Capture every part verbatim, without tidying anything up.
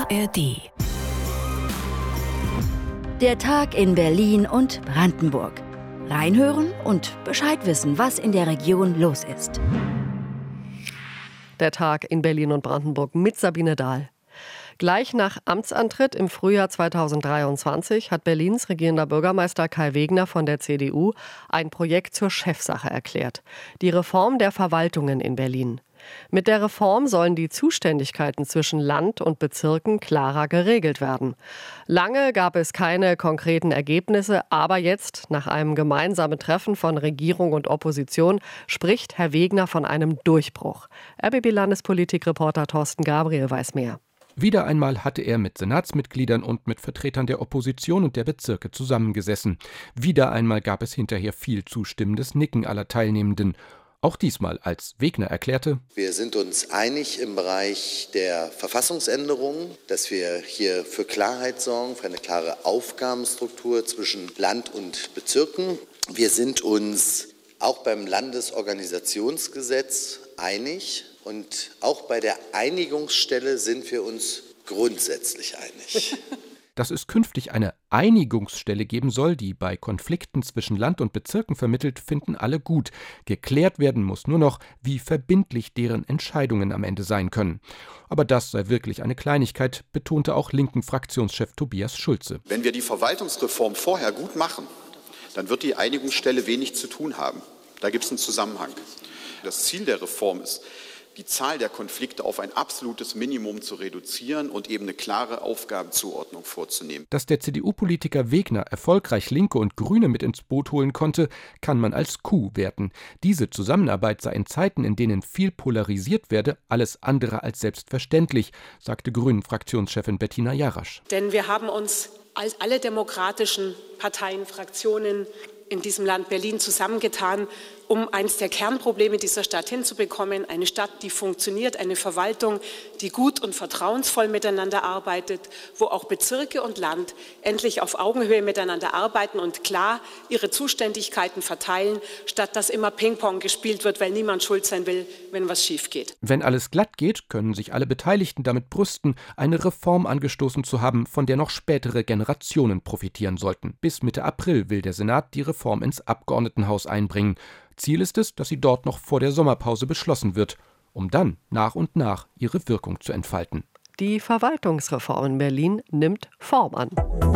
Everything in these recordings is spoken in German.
R D. Der Tag in Berlin und Brandenburg. Reinhören und Bescheid wissen, was in der Region los ist. Der Tag in Berlin und Brandenburg mit Sabine Dahl. Gleich nach Amtsantritt im Frühjahr zweitausenddreiundzwanzig hat Berlins regierender Bürgermeister Kai Wegner von der C D U ein Projekt zur Chefsache erklärt. Die Reform der Verwaltungen in Berlin. Mit der Reform sollen die Zuständigkeiten zwischen Land und Bezirken klarer geregelt werden. Lange gab es keine konkreten Ergebnisse, aber jetzt, nach einem gemeinsamen Treffen von Regierung und Opposition, spricht Herr Wegner von einem Durchbruch. R B B-Landespolitikreporter Thorsten Gabriel weiß mehr. Wieder einmal hatte er mit Senatsmitgliedern und mit Vertretern der Opposition und der Bezirke zusammengesessen. Wieder einmal gab es hinterher viel zustimmendes Nicken aller Teilnehmenden. Auch diesmal, als Wegner erklärte: Wir sind uns einig im Bereich der Verfassungsänderung, dass wir hier für Klarheit sorgen, für eine klare Aufgabenstruktur zwischen Land und Bezirken. Wir sind uns auch beim Landesorganisationsgesetz einig. Und auch bei der Einigungsstelle sind wir uns grundsätzlich einig. Dass es künftig eine Einigungsstelle geben soll, die bei Konflikten zwischen Land und Bezirken vermittelt, finden alle gut. Geklärt werden muss nur noch, wie verbindlich deren Entscheidungen am Ende sein können. Aber das sei wirklich eine Kleinigkeit, betonte auch linken Fraktionschef Tobias Schulze. Wenn wir die Verwaltungsreform vorher gut machen, dann wird die Einigungsstelle wenig zu tun haben. Da gibt es einen Zusammenhang. Das Ziel der Reform ist, die Zahl der Konflikte auf ein absolutes Minimum zu reduzieren und eben eine klare Aufgabenzuordnung vorzunehmen. Dass der C D U-Politiker Wegner erfolgreich Linke und Grüne mit ins Boot holen konnte, kann man als Coup werten. Diese Zusammenarbeit sei in Zeiten, in denen viel polarisiert werde, alles andere als selbstverständlich, sagte Grünen-Fraktionschefin Bettina Jarasch. Denn wir haben uns als alle demokratischen Parteien, Fraktionen in diesem Land Berlin zusammengetan, um eines der Kernprobleme dieser Stadt hinzubekommen. Eine Stadt, die funktioniert, eine Verwaltung, die gut und vertrauensvoll miteinander arbeitet, wo auch Bezirke und Land endlich auf Augenhöhe miteinander arbeiten und klar ihre Zuständigkeiten verteilen, statt dass immer Ping-Pong gespielt wird, weil niemand schuld sein will, wenn was schief geht. Wenn alles glatt geht, können sich alle Beteiligten damit brüsten, eine Reform angestoßen zu haben, von der noch spätere Generationen profitieren sollten. Bis Mitte April will der Senat die Reform ins Abgeordnetenhaus einbringen. Ziel ist es, dass sie dort noch vor der Sommerpause beschlossen wird, um dann nach und nach ihre Wirkung zu entfalten. Die Verwaltungsreform in Berlin nimmt Form an.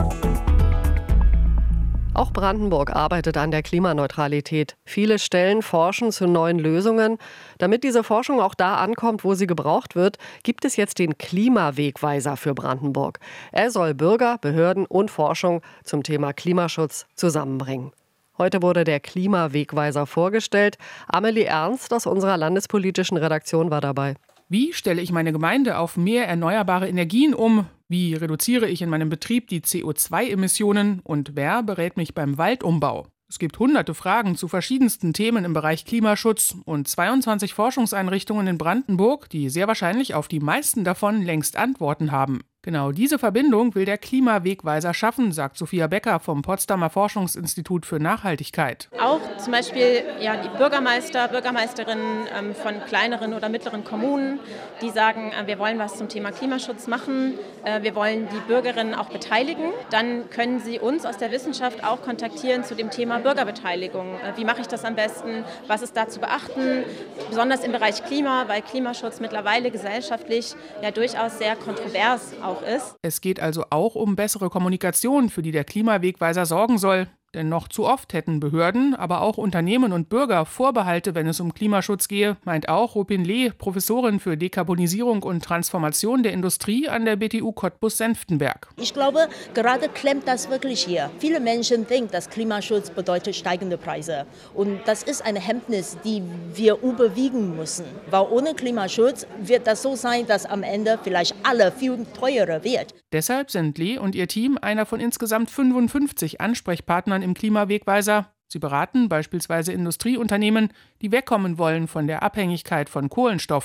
Auch Brandenburg arbeitet an der Klimaneutralität. Viele Stellen forschen zu neuen Lösungen. Damit diese Forschung auch da ankommt, wo sie gebraucht wird, gibt es jetzt den Klimawegweiser für Brandenburg. Er soll Bürger, Behörden und Forschung zum Thema Klimaschutz zusammenbringen. Heute wurde der Klimawegweiser vorgestellt. Amelie Ernst aus unserer landespolitischen Redaktion war dabei. Wie stelle ich meine Gemeinde auf mehr erneuerbare Energien um? Wie reduziere ich in meinem Betrieb die C O zwei Emissionen? Und wer berät mich beim Waldumbau? Es gibt hunderte Fragen zu verschiedensten Themen im Bereich Klimaschutz und zweiundzwanzig Forschungseinrichtungen in Brandenburg, die sehr wahrscheinlich auf die meisten davon längst Antworten haben. Genau diese Verbindung will der Klimawegweiser schaffen, sagt Sophia Becker vom Potsdamer Forschungsinstitut für Nachhaltigkeit. Auch zum Beispiel ja, die Bürgermeister, Bürgermeisterinnen ähm, von kleineren oder mittleren Kommunen, die sagen, äh, wir wollen was zum Thema Klimaschutz machen, äh, wir wollen die Bürgerinnen auch beteiligen. Dann können sie uns aus der Wissenschaft auch kontaktieren zu dem Thema Bürgerbeteiligung. Äh, wie mache ich das am besten? Was ist da zu beachten? Besonders im Bereich Klima, weil Klimaschutz mittlerweile gesellschaftlich ja durchaus sehr kontrovers auch ist. Es geht also auch um bessere Kommunikation, für die der Klimawegweiser sorgen soll. Denn noch zu oft hätten Behörden, aber auch Unternehmen und Bürger Vorbehalte, wenn es um Klimaschutz gehe, meint auch Rupin Lee, Professorin für Dekarbonisierung und Transformation der Industrie an der B T U Cottbus-Senftenberg. Ich glaube, gerade klemmt das wirklich hier. Viele Menschen denken, dass Klimaschutz bedeutet steigende Preise. Und das ist ein Hemmnis, die wir überwiegen müssen. Weil ohne Klimaschutz wird das so sein, dass am Ende vielleicht alle viel teurer wird. Deshalb sind Lee und ihr Team einer von insgesamt fünfundfünfzig Ansprechpartnern im Klimawegweiser. Sie beraten beispielsweise Industrieunternehmen, die wegkommen wollen von der Abhängigkeit von Kohlenstoffen.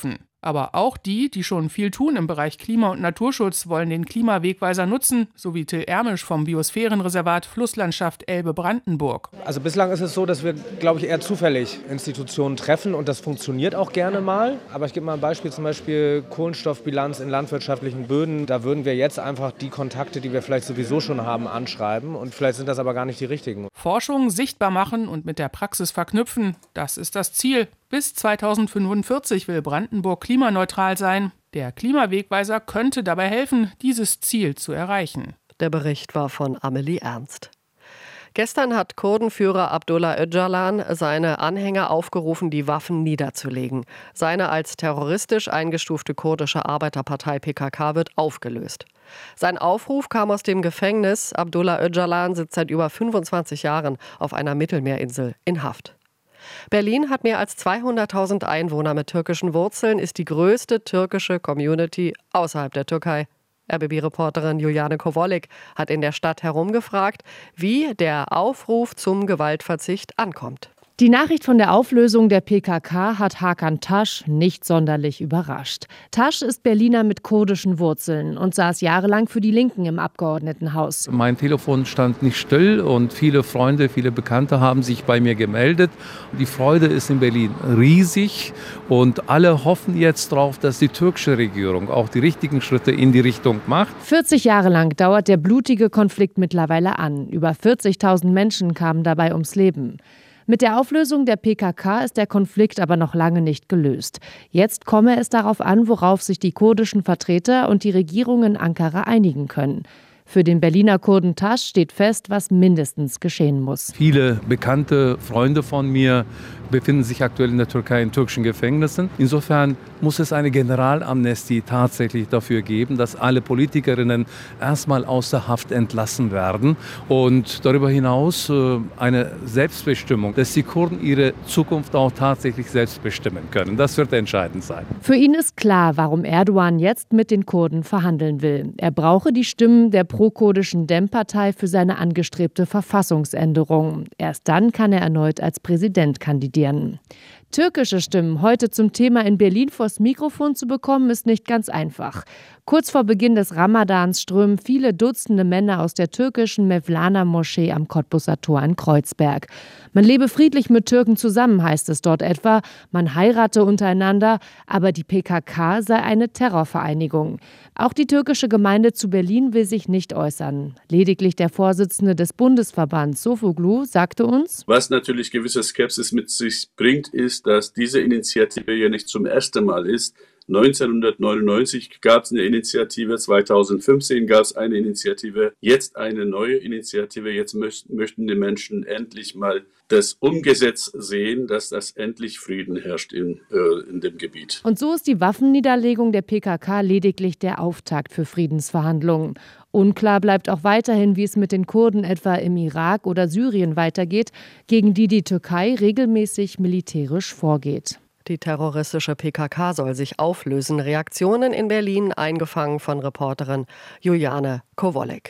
Aber auch die, die schon viel tun im Bereich Klima- und Naturschutz, wollen den Klimawegweiser nutzen, so wie Till Ermisch vom Biosphärenreservat Flusslandschaft Elbe-Brandenburg. Also bislang ist es so, dass wir, glaube ich, eher zufällig Institutionen treffen und das funktioniert auch gerne mal. Aber ich gebe mal ein Beispiel, zum Beispiel Kohlenstoffbilanz in landwirtschaftlichen Böden. Da würden wir jetzt einfach die Kontakte, die wir vielleicht sowieso schon haben, anschreiben und vielleicht sind das aber gar nicht die richtigen. Forschung sichtbar machen und mit der Praxis verknüpfen, das ist das Ziel. Bis zweitausendfünfundvierzig will Brandenburg klimaneutral sein. Der Klimawegweiser könnte dabei helfen, dieses Ziel zu erreichen. Der Bericht war von Amelie Ernst. Gestern hat Kurdenführer Abdullah Öcalan seine Anhänger aufgerufen, die Waffen niederzulegen. Seine als terroristisch eingestufte kurdische Arbeiterpartei P K K wird aufgelöst. Sein Aufruf kam aus dem Gefängnis. Abdullah Öcalan sitzt seit über fünfundzwanzig Jahren auf einer Mittelmeerinsel in Haft. Berlin hat mehr als zweihunderttausend Einwohner mit türkischen Wurzeln, ist die größte türkische Community außerhalb der Türkei. R B B-Reporterin Juliane Kowolik hat in der Stadt herumgefragt, wie der Aufruf zum Gewaltverzicht ankommt. Die Nachricht von der Auflösung der P K K hat Hakan Tasch nicht sonderlich überrascht. Tasch ist Berliner mit kurdischen Wurzeln und saß jahrelang für die Linken im Abgeordnetenhaus. Mein Telefon stand nicht still und viele Freunde, viele Bekannte haben sich bei mir gemeldet. Die Freude ist in Berlin riesig und alle hoffen jetzt darauf, dass die türkische Regierung auch die richtigen Schritte in die Richtung macht. vierzig Jahre lang dauert der blutige Konflikt mittlerweile an. Über vierzigtausend Menschen kamen dabei ums Leben. Mit der Auflösung der P K K ist der Konflikt aber noch lange nicht gelöst. Jetzt komme es darauf an, worauf sich die kurdischen Vertreter und die Regierung in Ankara einigen können. Für den Berliner Kurden Tasch steht fest, was mindestens geschehen muss. Viele bekannte Freunde von mir befinden sich aktuell in der Türkei in türkischen Gefängnissen. Insofern muss es eine Generalamnestie tatsächlich dafür geben, dass alle Politikerinnen erstmal aus der Haft entlassen werden und darüber hinaus eine Selbstbestimmung, dass die Kurden ihre Zukunft auch tatsächlich selbst bestimmen können. Das wird entscheidend sein. Für ihn ist klar, warum Erdogan jetzt mit den Kurden verhandeln will. Er brauche die Stimmen der pro-kurdischen Dem-Partei für seine angestrebte Verfassungsänderung. Erst dann kann er erneut als Präsident kandidieren. Türkische Stimmen heute zum Thema in Berlin vors Mikrofon zu bekommen, ist nicht ganz einfach. Kurz vor Beginn des Ramadans strömen viele Dutzende Männer aus der türkischen Mevlana-Moschee am Cottbuser Tor in Kreuzberg. Man lebe friedlich mit Türken zusammen, heißt es dort etwa. Man heirate untereinander, aber die P K K sei eine Terrorvereinigung. Auch die türkische Gemeinde zu Berlin will sich nicht äußern. Lediglich der Vorsitzende des Bundesverbands, Sofoglu, sagte uns: Was natürlich gewisse Skepsis mit sich bringt, ist, dass diese Initiative ja nicht zum ersten Mal ist. neunzehnhundertneunundneunzig gab es eine Initiative, zweitausendfünfzehn gab es eine Initiative, jetzt eine neue Initiative. Jetzt möchten, möchten die Menschen endlich mal das umgesetzt sehen, dass das endlich Frieden herrscht in, äh, in dem Gebiet. Und so ist die Waffenniederlegung der P K K lediglich der Auftakt für Friedensverhandlungen. Unklar bleibt auch weiterhin, wie es mit den Kurden etwa im Irak oder Syrien weitergeht, gegen die die Türkei regelmäßig militärisch vorgeht. Die terroristische P K K soll sich auflösen. Reaktionen in Berlin eingefangen von Reporterin Juliane Kowolik.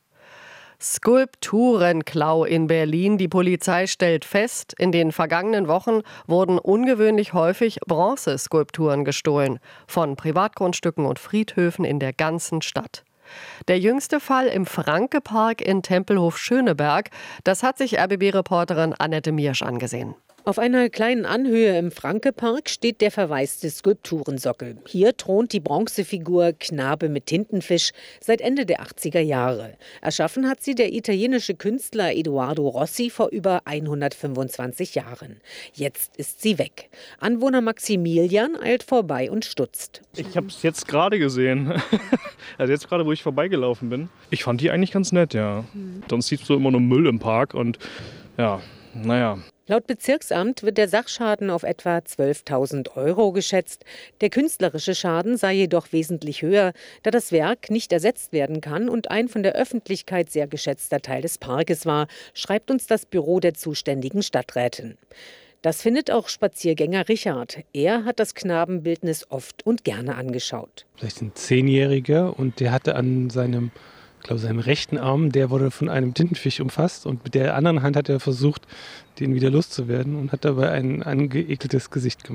Skulpturenklau in Berlin. Die Polizei stellt fest, in den vergangenen Wochen wurden ungewöhnlich häufig Bronzeskulpturen gestohlen. Von Privatgrundstücken und Friedhöfen in der ganzen Stadt. Der jüngste Fall im Franke-Park in Tempelhof-Schöneberg. Das hat sich R B B-Reporterin Annette Miersch angesehen. Auf einer kleinen Anhöhe im Franke-Park steht der verwaiste Skulpturensockel. Hier thront die Bronzefigur Knabe mit Tintenfisch seit Ende der achtziger Jahre. Erschaffen hat sie der italienische Künstler Edoardo Rossi vor über hundertfünfundzwanzig Jahren. Jetzt ist sie weg. Anwohner Maximilian eilt vorbei und stutzt. Ich habe es jetzt gerade gesehen. Also jetzt gerade, wo ich vorbeigelaufen bin. Ich fand die eigentlich ganz nett, ja. Mhm. Sonst siehst du immer nur Müll im Park und ja, naja. Laut Bezirksamt wird der Sachschaden auf etwa zwölftausend Euro geschätzt. Der künstlerische Schaden sei jedoch wesentlich höher, da das Werk nicht ersetzt werden kann und ein von der Öffentlichkeit sehr geschätzter Teil des Parkes war, schreibt uns das Büro der zuständigen Stadträtin. Das findet auch Spaziergänger Richard. Er hat das Knabenbildnis oft und gerne angeschaut. Vielleicht ein Zehnjähriger und der hatte an seinem Ich glaube, seinem rechten Arm, der wurde von einem Tintenfisch umfasst und mit der anderen Hand hat er versucht, den wieder loszuwerden und hat dabei ein angeekeltes Gesicht gemacht.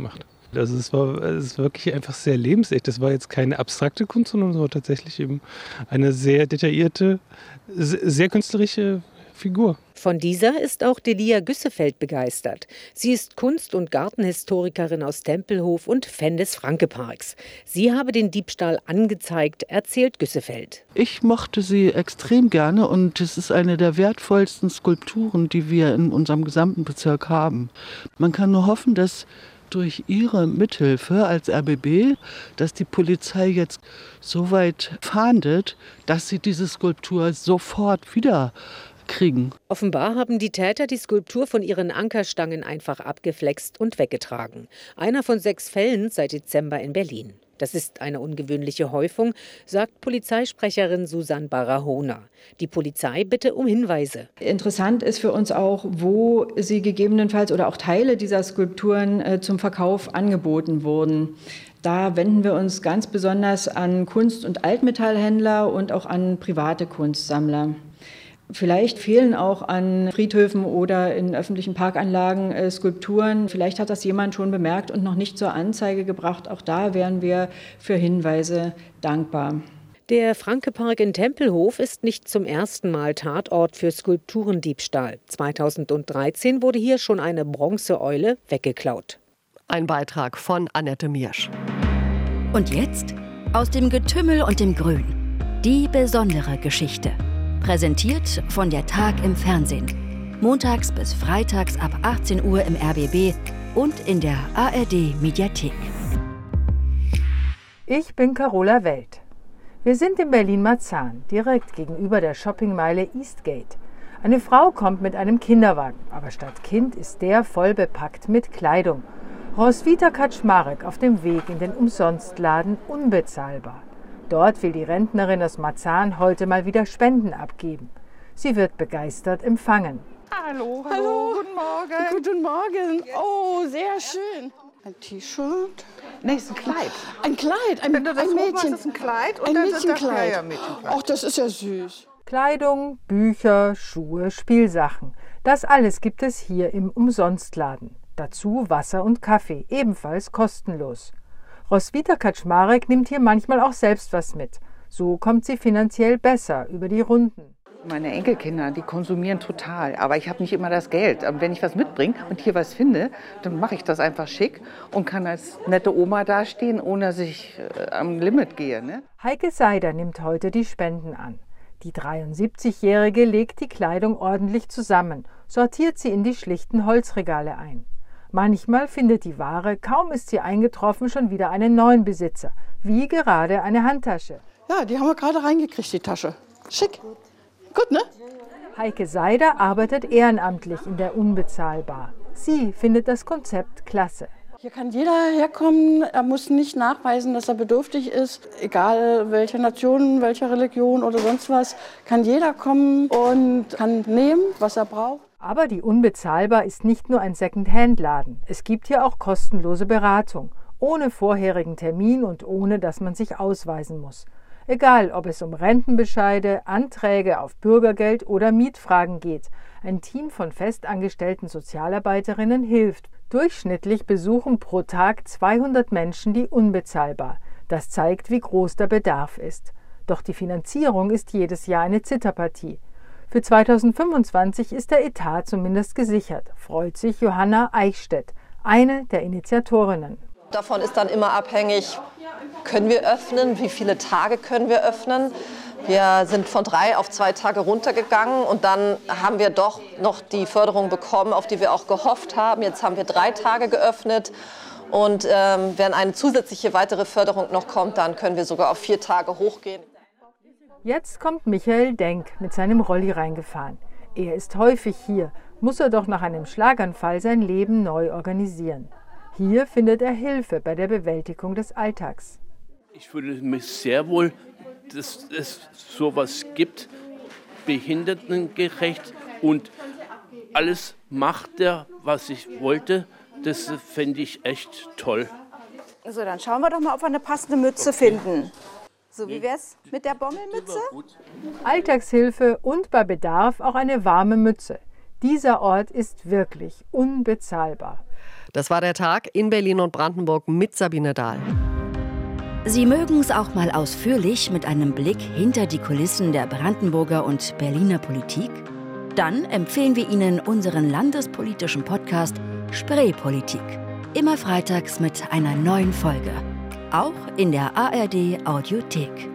Also es war es ist wirklich einfach sehr lebensecht. Das war jetzt keine abstrakte Kunst, sondern es war tatsächlich eben eine sehr detaillierte, sehr künstlerische Figur. Von dieser ist auch Delia Güssefeld begeistert. Sie ist Kunst- und Gartenhistorikerin aus Tempelhof und Fan des Franke-Parks. Sie habe den Diebstahl angezeigt, erzählt Güssefeld. Ich mochte sie extrem gerne und es ist eine der wertvollsten Skulpturen, die wir in unserem gesamten Bezirk haben. Man kann nur hoffen, dass durch ihre Mithilfe als R B B, dass die Polizei jetzt so weit fahndet, dass sie diese Skulptur sofort wieder kriegen. Offenbar haben die Täter die Skulptur von ihren Ankerstangen einfach abgeflext und weggetragen. Einer von sechs Fällen seit Dezember in Berlin. Das ist eine ungewöhnliche Häufung, sagt Polizeisprecherin Susanne Barahona. Die Polizei bitte um Hinweise. Interessant ist für uns auch, wo sie gegebenenfalls oder auch Teile dieser Skulpturen äh, zum Verkauf angeboten wurden. Da wenden wir uns ganz besonders an Kunst- und Altmetallhändler und auch an private Kunstsammler. Vielleicht fehlen auch an Friedhöfen oder in öffentlichen Parkanlagen äh, Skulpturen. Vielleicht hat das jemand schon bemerkt und noch nicht zur Anzeige gebracht. Auch da wären wir für Hinweise dankbar. Der Franke-Park in Tempelhof ist nicht zum ersten Mal Tatort für Skulpturendiebstahl. zweitausenddreizehn wurde hier schon eine Bronzeeule weggeklaut. Ein Beitrag von Annette Miersch. Und jetzt aus dem Getümmel und dem Grün. Die besondere Geschichte. Präsentiert von der Tag im Fernsehen. Montags bis freitags ab achtzehn Uhr im R B B und in der A R D-Mediathek. Ich bin Carola Welt. Wir sind in Berlin-Marzahn, direkt gegenüber der Shoppingmeile Eastgate. Eine Frau kommt mit einem Kinderwagen, aber statt Kind ist der voll bepackt mit Kleidung. Roswitha Kaczmarek auf dem Weg in den Umsonstladen Unbezahlbar. Dort will die Rentnerin aus Marzahn heute mal wieder Spenden abgeben. Sie wird begeistert empfangen. Hallo, hallo, hallo. Guten Morgen. Guten Morgen. Oh, sehr schön. Ein T-Shirt. Nee, ist ein Kleid. Ein Kleid, ein, Wenn du das ein Mädchen. Machst, ist ein Kleid und ein dann Mädchenkleid. Ja, Mädchenkleid. Ach, das ist ja süß. Kleidung, Bücher, Schuhe, Spielsachen. Das alles gibt es hier im Umsonstladen. Dazu Wasser und Kaffee, ebenfalls kostenlos. Roswitha Kaczmarek nimmt hier manchmal auch selbst was mit. So kommt sie finanziell besser über die Runden. Meine Enkelkinder, die konsumieren total, aber ich habe nicht immer das Geld. Aber wenn ich was mitbringe und hier was finde, dann mache ich das einfach schick und kann als nette Oma dastehen, ohne dass ich äh, am Limit gehe. Ne? Heike Seider nimmt heute die Spenden an. Die dreiundsiebzigjährige legt die Kleidung ordentlich zusammen, sortiert sie in die schlichten Holzregale ein. Manchmal findet die Ware, kaum ist sie eingetroffen, schon wieder einen neuen Besitzer, wie gerade eine Handtasche. Ja, die haben wir gerade reingekriegt, die Tasche. Schick. Gut, ne? Heike Seider arbeitet ehrenamtlich in der Unbezahlbar. Sie findet das Konzept klasse. Hier kann jeder herkommen, er muss nicht nachweisen, dass er bedürftig ist. Egal welche Nation, welche Religion oder sonst was, kann jeder kommen und kann nehmen, was er braucht. Aber die Unbezahlbar ist nicht nur ein Second-Hand-Laden. Es gibt hier auch kostenlose Beratung, ohne vorherigen Termin und ohne, dass man sich ausweisen muss. Egal, ob es um Rentenbescheide, Anträge auf Bürgergeld oder Mietfragen geht. Ein Team von festangestellten Sozialarbeiterinnen hilft. Durchschnittlich besuchen pro Tag zweihundert Menschen die Unbezahlbar. Das zeigt, wie groß der Bedarf ist. Doch die Finanzierung ist jedes Jahr eine Zitterpartie. Für zweitausendfünfundzwanzig ist der Etat zumindest gesichert, freut sich Johanna Eichstädt, eine der Initiatorinnen. Davon ist dann immer abhängig, können wir öffnen, wie viele Tage können wir öffnen. Wir sind von drei auf zwei Tage runtergegangen und dann haben wir doch noch die Förderung bekommen, auf die wir auch gehofft haben. Jetzt haben wir drei Tage geöffnet und ähm, wenn eine zusätzliche weitere Förderung noch kommt, dann können wir sogar auf vier Tage hochgehen. Jetzt kommt Michael Denk mit seinem Rolli reingefahren. Er ist häufig hier, muss er doch nach einem Schlaganfall sein Leben neu organisieren. Hier findet er Hilfe bei der Bewältigung des Alltags. Ich fühle mich sehr wohl, dass es sowas gibt, behindertengerecht und alles macht er, was ich wollte. Das fände ich echt toll. So, dann schauen wir doch mal, ob wir eine passende Mütze finden. So, wie wär's mit der Bommelmütze? Alltagshilfe und bei Bedarf auch eine warme Mütze. Dieser Ort ist wirklich unbezahlbar. Das war der Tag in Berlin und Brandenburg mit Sabine Dahl. Sie mögen es auch mal ausführlich mit einem Blick hinter die Kulissen der Brandenburger und Berliner Politik? Dann empfehlen wir Ihnen unseren landespolitischen Podcast Spreepolitik. Immer freitags mit einer neuen Folge. Auch in der A R D Audiothek.